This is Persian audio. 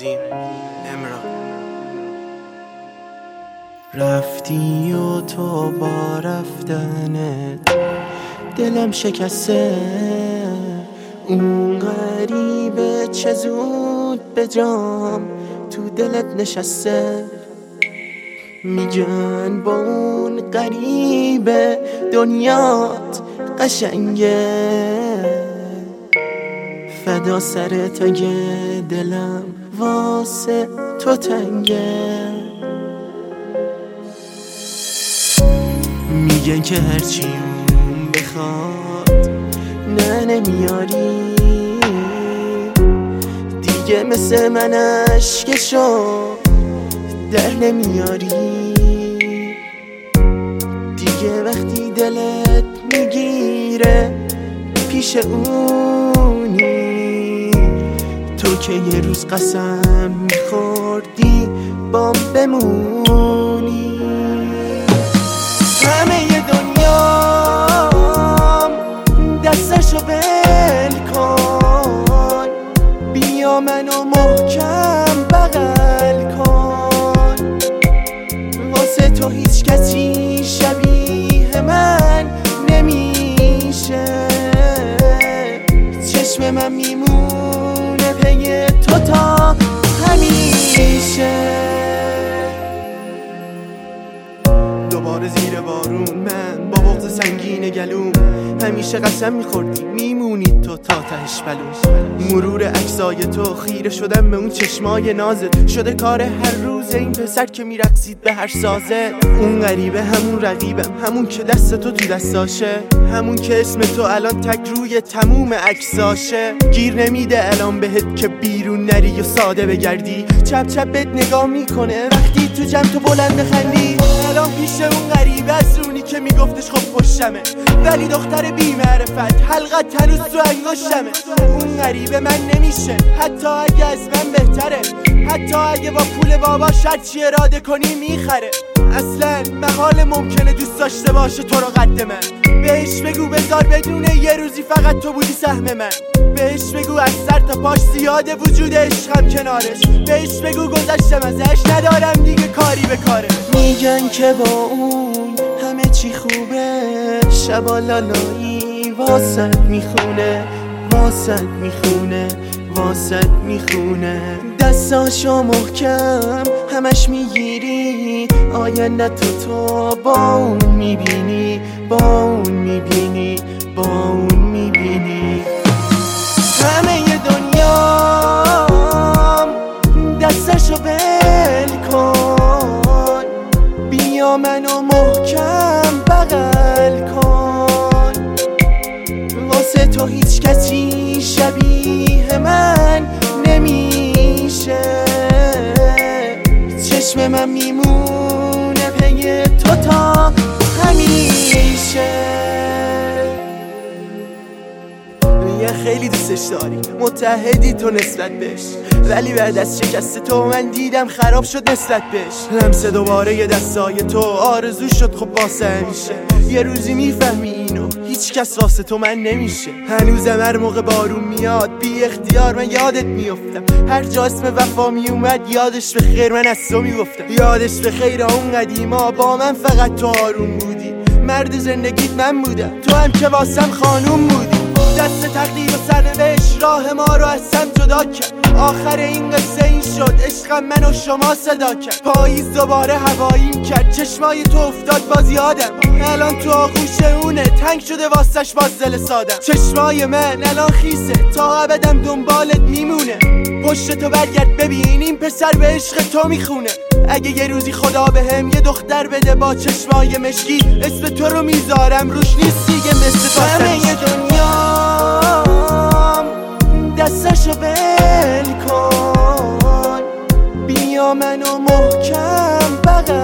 ندیم. امران رفتی و تو با رفتنت دلم شکسته، اون غریبه چه زود به جام تو دلت نشسته. میگن با اون غریبه دنیات قشنگه، فدا سرت اگه دلم واسه تو تنگه. میگن که هرچی اون بخواد نه نمیاری، دیگه مثل من اشکشو در نمیاری. دیگه وقتی دلت میگیره پیش اونی، تو که یه روز قسم میخوردی بام بمونی. همه دنیام دستشو بل کن، بیا منو محکم بغل کن. واسه تو هیچ کسی شبیه من نمیشه، چشم من میمونه پی تو تا همیشه. دوباره زیر بارون من با بغض سنگین گلوم، همیشه قسم میخوردی میمونی تو تا تهش بلوم. مرور عکسای تو خیره شدم به اون چشمای نازت، شده کار هر روز این پسر که میرقصید به هر سازه. اون غریبه همون رقیبم، همون که دست تو تو دستاشه، همون که اسم تو الان تک روی تموم عکساشه. گیر نمیده الان بهت که بیرون نری و ساده بگردی، چپ چپ بهت نگاه میکنه وقتی تو جمع تو بلند بخندی. الان پیش اون غریبه از رونی که میگفتش خب پشتمه، ولی دختر بی معرفت حلقت هنوز تو انگشتمه. اون غریبه من نمیشه حتی اگه از من بهتره، حتی اگه با پول باباش هرچی اراده کنی میخره. اصلا محال ممکنه دوست داشته باشه تو رو قد من. بهش بگو بذار بدونه یه روزی فقط تو بودی سهم من. بهش بگو از سر تا پاش زیاده وجود عشقم کنارش. بهش بگو گذشتم ازش ندارم دیگه کاری به کاره. میگن که با اون همه چی خوبه، شبا لالایی واسد میخونه، واسد میخونه، واسد میخونه. دستاشو محکم همش میگیری، آینده تو با اون میبینی، با اون میبینی، با اون میبینی. همه دنیام دستشو بل کن، بیا منو محکم بغل کن. واسه تو هیچ کسی شبیه من نمیشه، چشم من میمونه پی تو تا همیشه. خیلی دوستش داری، متحدی تو نسبت بهش، ولی بعد از شکست تو من دیدم خراب شد نسبت بهش. لمس دوباره یه دستای تو آرزو شد خب واسه همیشه. یه روزی میفهمی اینو هیچ کس واسه تو من نمیشه. هنوزم هر موقع بارون میاد بی اختیار من یادت میافتم، هر جا اسم وفا میومد یادش به خیر من از تو میگفتم. یادش به خیر اون قدیما با من فقط تو آروم بودی، مرد زندگیت من بودم تو هم که واسم خانوم بودی. دست تقدیر و سرنوشت راه ما رو از هم جدا کرد، آخر این قصه این شد عشقم من و شما صدا کرد. پاییز دوباره هواییم کرد، چشمای تو افتاد باز یادم، الان تو آغوش اونه تنگ شده واسش باز دل سادم. چشمای من الان خیسه تا ابدم دنبالت میمونه، پشت تو برگرد ببین این پسر به عشق تو میخونه. اگه یه روزی خدا بهم یه دختر بده با چشمای مشکی، اسم تو رو میذارم روش نیست دیگه مثل تو. همه دنیام دستشو بل کن، بیا منو محکم بغل